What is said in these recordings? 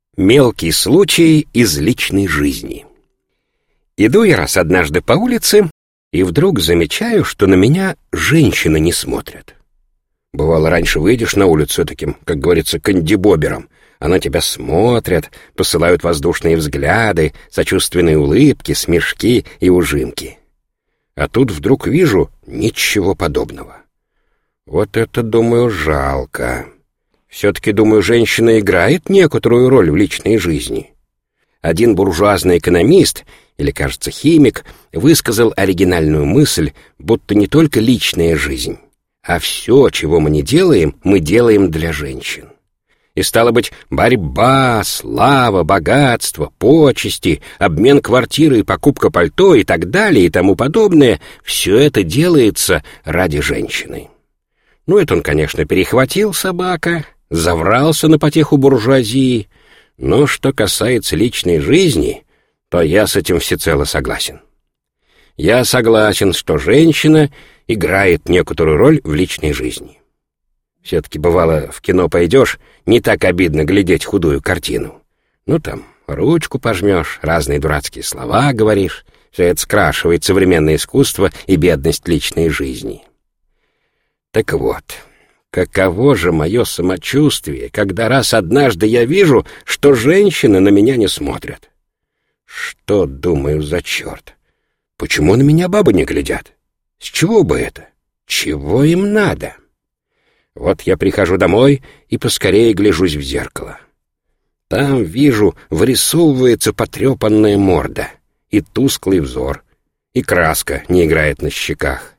Мелкий случай из личной жизни. Иду я раз однажды по улице, и вдруг замечаю, что на меня женщины не смотрят. Бывало, раньше выйдешь на улицу таким, как говорится, кандибобером, а на тебя смотрят, посылают воздушные взгляды, сочувственные улыбки, смешки и ужимки. А тут вдруг вижу ничего подобного. Вот это, думаю, жалко. Все-таки, думаю, женщина играет некоторую роль в личной жизни. Один буржуазный экономист, или, кажется, химик, высказал оригинальную мысль, будто не только личная жизнь, а все, чего мы не делаем, мы делаем для женщин. И, стало быть, борьба, слава, богатство, почести, обмен квартирой, покупка пальто и так далее и тому подобное, все это делается ради женщины. Ну, это он, конечно, перехватил, собака, заврался на потеху буржуазии, но что касается личной жизни, то я с этим всецело согласен. Я согласен, что женщина играет некоторую роль в личной жизни. Все-таки, бывало, в кино пойдешь, не так обидно глядеть худую картину. Ну, там, ручку пожмешь, разные дурацкие слова говоришь, все это скрашивает современное искусство и бедность личной жизни. Так вот, каково же мое самочувствие, когда раз однажды я вижу, что женщины на меня не смотрят? Что, думаю, за черт? Почему на меня бабы не глядят? С чего бы это? Чего им надо? Вот я прихожу домой и поскорее гляжусь в зеркало. Там, вижу, вырисовывается потрепанная морда, и тусклый взор, и краска не играет на щеках.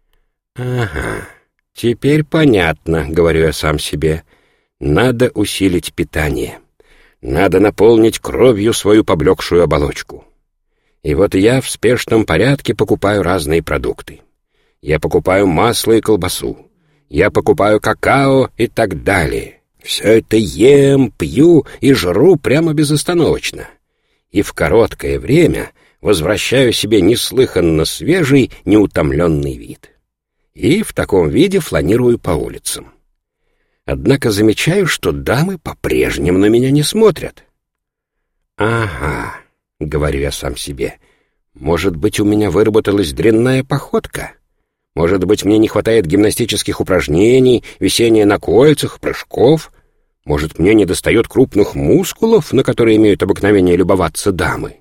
Ага. «Теперь понятно», — говорю я сам себе, — «надо усилить питание. Надо наполнить кровью свою поблекшую оболочку». И вот я в спешном порядке покупаю разные продукты. Я покупаю масло и колбасу. Я покупаю какао и так далее. Все это ем, пью и жру прямо безостановочно. И в короткое время возвращаю себе неслыханно свежий, неутомленный вид. И в таком виде фланирую по улицам. Однако замечаю, что дамы по-прежнему на меня не смотрят. «Ага», — говорю я сам себе, — «может быть, у меня выработалась дрянная походка? Может быть, мне не хватает гимнастических упражнений, висения на кольцах, прыжков? Может, мне недостает крупных мускулов, на которые имеют обыкновение любоваться дамы?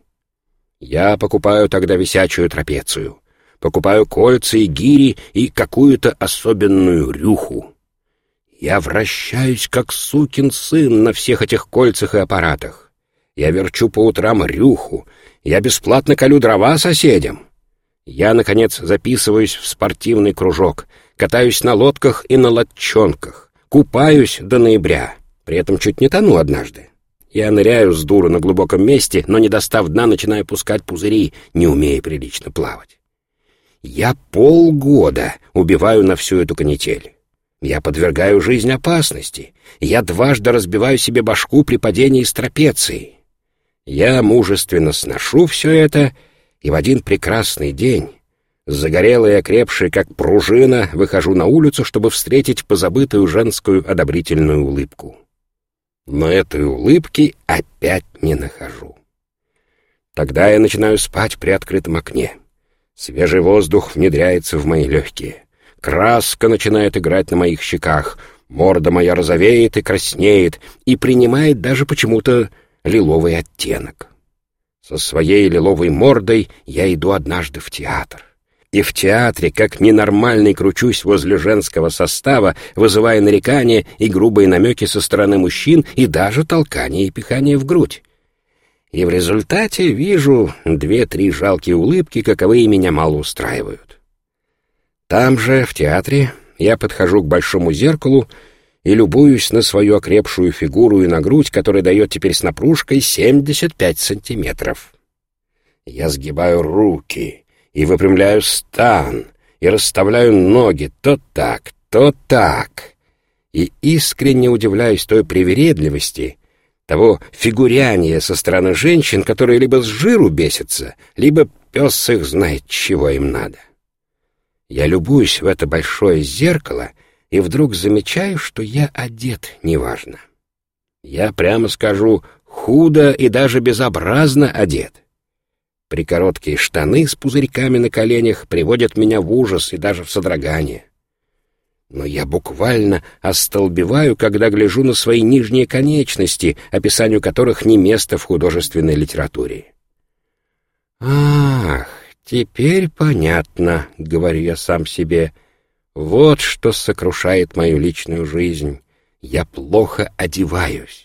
Я покупаю тогда висячую трапецию. Покупаю кольца и гири и какую-то особенную рюху. Я вращаюсь, как сукин сын, на всех этих кольцах и аппаратах. Я верчу по утрам рюху. Я бесплатно колю дрова соседям. Я, наконец, записываюсь в спортивный кружок, катаюсь на лодках и на лодчонках, купаюсь до ноября, при этом чуть не тону однажды. Я ныряю с дуру на глубоком месте, но, не достав дна, начинаю пускать пузыри, не умея прилично плавать. Я полгода убиваю на всю эту канитель. Я подвергаю жизнь опасности. Я дважды разбиваю себе башку при падении с трапеции. Я мужественно сношу все это, и в один прекрасный день, загорелый и окрепший, как пружина, выхожу на улицу, чтобы встретить позабытую женскую одобрительную улыбку. Но этой улыбки опять не нахожу. Тогда я начинаю спать при открытом окне. Свежий воздух внедряется в мои легкие. Краска начинает играть на моих щеках. Морда моя розовеет и краснеет, и принимает даже почему-то лиловый оттенок. Со своей лиловой мордой я иду однажды в театр. И в театре, как ненормальный, кручусь возле женского состава, вызывая нарекания и грубые намеки со стороны мужчин, и даже толкание и пихание в грудь. И в результате вижу 2-3 жалкие улыбки, каковые меня мало устраивают. Там же, в театре, я подхожу к большому зеркалу и любуюсь на свою окрепшую фигуру и на грудь, которая дает теперь с напружкой 75 сантиметров. Я сгибаю руки и выпрямляю стан, и расставляю ноги то так, то так, и искренне удивляюсь той привередливости, того фигуряния со стороны женщин, которые либо с жиру бесятся, либо пес их знает, чего им надо. Я любуюсь в это большое зеркало и вдруг замечаю, что я одет неважно. Я, прямо скажу, худо и даже безобразно одет. Прикороткие штаны с пузырьками на коленях приводят меня в ужас и даже в содрогание. Но я буквально остолбеваю, когда гляжу на свои нижние конечности, описанию которых не место в художественной литературе. «Ах, теперь понятно», — говорю я сам себе, — «вот что сокрушает мою личную жизнь. Я плохо одеваюсь».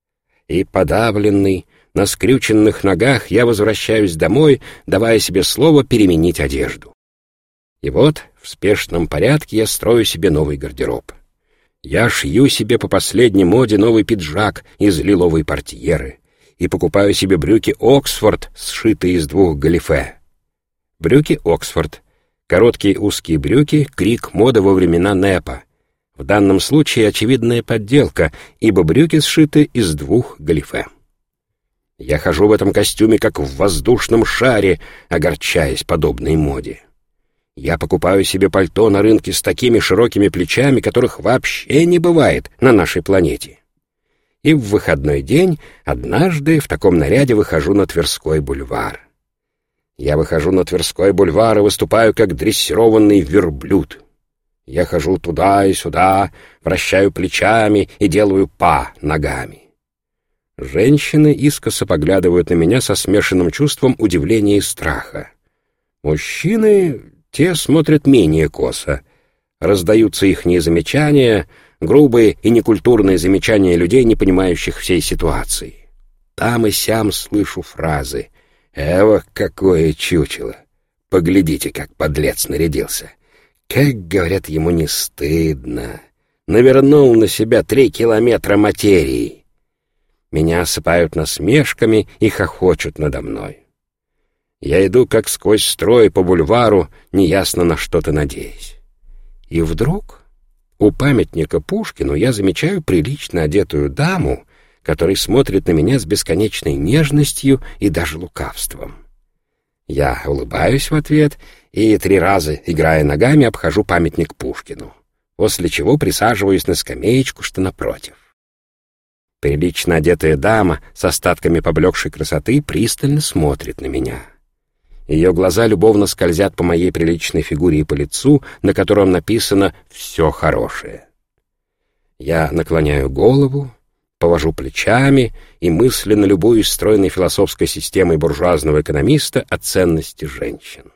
И подавленный, на скрюченных ногах я возвращаюсь домой, давая себе слово переменить одежду. И вот в спешном порядке я строю себе новый гардероб. Я шью себе по последней моде новый пиджак из лиловой портьеры и покупаю себе брюки «Оксфорд», сшитые из 2 галифе. Брюки «Оксфорд» — короткие узкие брюки, крик моды во времена НЭПа. В данном случае очевидная подделка, ибо брюки сшиты из 2 галифе. Я хожу в этом костюме, как в воздушном шаре, огорчаясь подобной моде. Я покупаю себе пальто на рынке с такими широкими плечами, которых вообще не бывает на нашей планете. И в выходной день однажды в таком наряде выхожу на Тверской бульвар. Я выхожу на Тверской бульвар и выступаю как дрессированный верблюд. Я хожу туда и сюда, вращаю плечами и делаю па ногами. Женщины искоса поглядывают на меня со смешанным чувством удивления и страха. Мужчины, те смотрят менее косо. Раздаются ихние замечания, грубые и некультурные замечания людей, не понимающих всей ситуации. Там и сям слышу фразы: «Эва, какое чучело! Поглядите, как подлец нарядился! Как, говорят, ему не стыдно! Навернул на себя 3 километра материи!» Меня осыпают насмешками и хохочут надо мной. Я иду как сквозь строй по бульвару, неясно на что-то надеясь. И вдруг у памятника Пушкину я замечаю прилично одетую даму, которая смотрит на меня с бесконечной нежностью и даже лукавством. Я улыбаюсь в ответ и 3 раза, играя ногами, обхожу памятник Пушкину, после чего присаживаюсь на скамеечку, что напротив. Прилично одетая дама с остатками поблекшей красоты пристально смотрит на меня. Ее глаза любовно скользят по моей приличной фигуре и по лицу, на котором написано «все хорошее». Я наклоняю голову, повожу плечами и мысленно любуюсь стройной философской системой буржуазного экономиста о ценности женщин.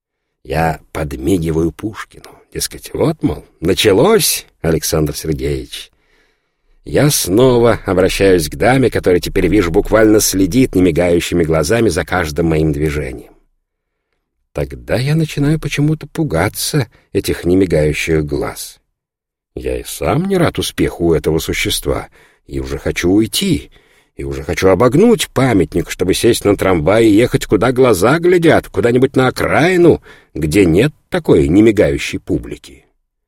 Я подмигиваю Пушкину, дескать, вот, мол, началось, Александр Сергеевич. Я снова обращаюсь к даме, которая теперь, вижу, буквально следит немигающими глазами за каждым моим движением. Тогда я начинаю почему-то пугаться этих немигающих глаз. Я и сам не рад успеху этого существа, и уже хочу уйти, и уже хочу обогнуть памятник, чтобы сесть на трамвай и ехать, куда глаза глядят, куда-нибудь на окраину, где нет такой немигающей публики.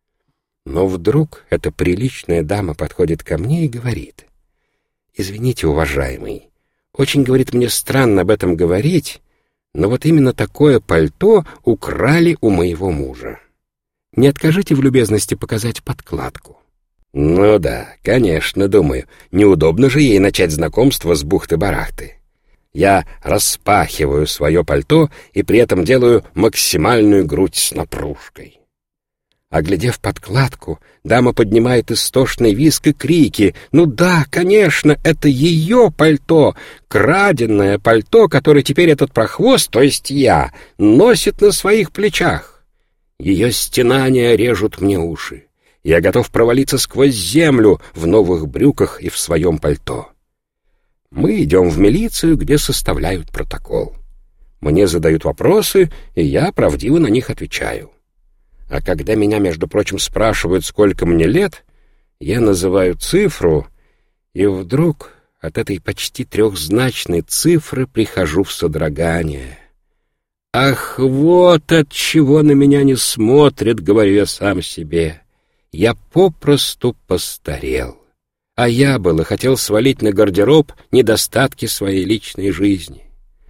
Но вдруг эта приличная дама подходит ко мне и говорит: «Извините, уважаемый, очень, говорит, мне странно об этом говорить, но вот именно такое пальто украли у моего мужа. Не откажите в любезности показать подкладку». Ну да, конечно, думаю, неудобно же ей начать знакомство с бухты-барахты. Я распахиваю свое пальто и при этом делаю максимальную грудь с напружкой. Оглядев подкладку, дама поднимает истошный визг и крики: «Ну да, конечно, это ее пальто, краденое пальто, которое теперь этот прохвост, то есть я, носит на своих плечах». Ее стенания режут мне уши. Я готов провалиться сквозь землю в новых брюках и в своем пальто. Мы идем в милицию, где составляют протокол. Мне задают вопросы, и я правдиво на них отвечаю. А когда меня, между прочим, спрашивают, сколько мне лет, я называю цифру, и вдруг от этой почти 3-значной цифры прихожу в содрогание. «Ах, вот от чего на меня не смотрят», — говорю я сам себе. «Я попросту постарел, а я было хотел свалить на гардероб недостатки своей личной жизни».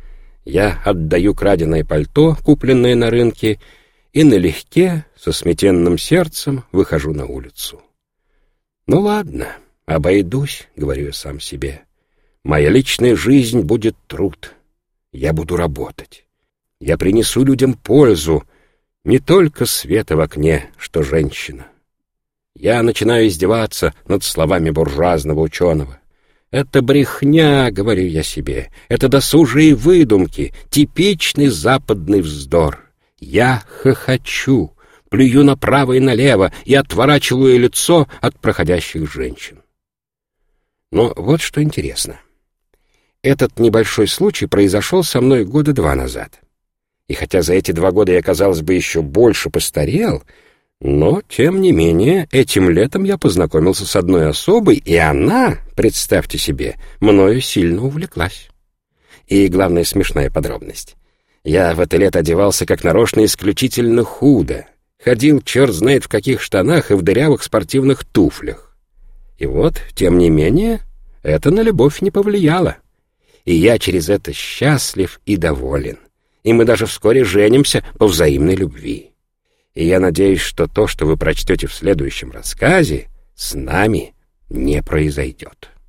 Я отдаю краденое пальто, купленное на рынке, и налегке, со сметенным сердцем, выхожу на улицу. «Ну ладно, обойдусь», — говорю я сам себе. Моя личная жизнь будет труд. Я буду работать. Я принесу людям пользу, не только света в окне, что женщина. Я начинаю издеваться над словами буржуазного ученого. Это брехня, говорю я себе, это досужие выдумки, типичный западный вздор. Я хохочу, плюю направо и налево и отворачиваю лицо от проходящих женщин. Но вот что интересно. Этот небольшой случай произошел со мной 2 года назад. И хотя за эти 2 года я, казалось бы, еще больше постарел, но, тем не менее, этим летом я познакомился с одной особой, и она, представьте себе, мною сильно увлеклась. И главная смешная подробность. Я в это лето одевался как нарочно исключительно худо. Ходил черт знает в каких штанах и в дырявых спортивных туфлях. И вот, тем не менее, это на любовь не повлияло. И я через это счастлив и доволен. И мы даже вскоре женимся по взаимной любви. И я надеюсь, что то, что вы прочтете в следующем рассказе, с нами не произойдет.